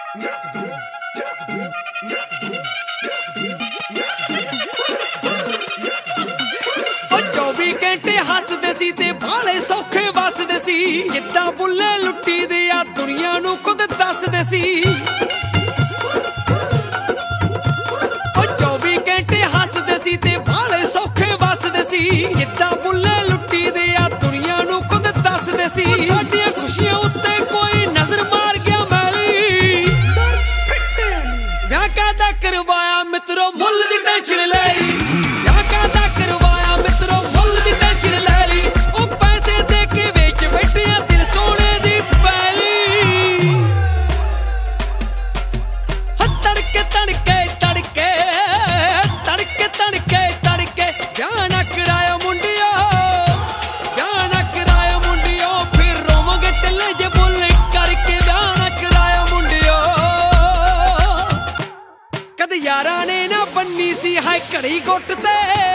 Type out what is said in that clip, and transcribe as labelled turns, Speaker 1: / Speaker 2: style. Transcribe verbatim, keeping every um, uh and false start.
Speaker 1: चौबी घंटे हसदे सी ते भाले सौखे वसदे सी किद्दां बुल्ले लुट्टी दे आ दुनिया नूं खुद दसदे सी चौबी घंटे हसदे सी ते भाले सौखे वसदे सी किद्दां बुल्ले लुट्टी दे आ दुनिया नूं खुद दसदे सी साडियां खुशियां उत्ते कोई नजर मार गया मैली ब्याह कादा करवाया मित्रो मुल्ल दी टेंशन ले ली ब्याह कादा करवाया मित्रो मुल्ल दी टेंशन ले ली ओ पैसे दे के वेच बैठिया दिल सोने दी पैली तड़के तड़के तड़के तड़के तड़के तड़के ब्याह ना कराया मुंडियो ब्याह ना कराया मुंडियो फिर रोमोगे टल्ले जे बोल करके ब्याह ना कराया मुंडियो कद यारा ने ना बन्नी सी है घड़ी गुट ते